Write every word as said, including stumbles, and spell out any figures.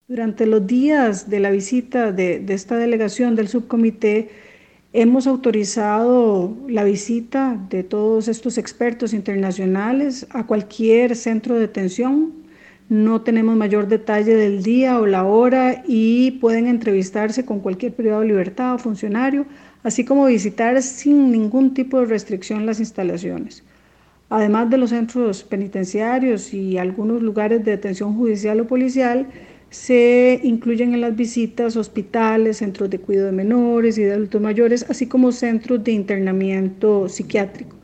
Durante los días de la visita de, de esta delegación del subcomité, hemos autorizado la visita de todos estos expertos internacionales a cualquier centro de detención. No tenemos mayor detalle del día o la hora y pueden entrevistarse con cualquier privado de libertad o funcionario, así como visitar sin ningún tipo de restricción las instalaciones. Además de los centros penitenciarios y algunos lugares de detención judicial o policial, se incluyen en las visitas hospitales, centros de cuidado de menores y de adultos mayores, así como centros de internamiento psiquiátrico.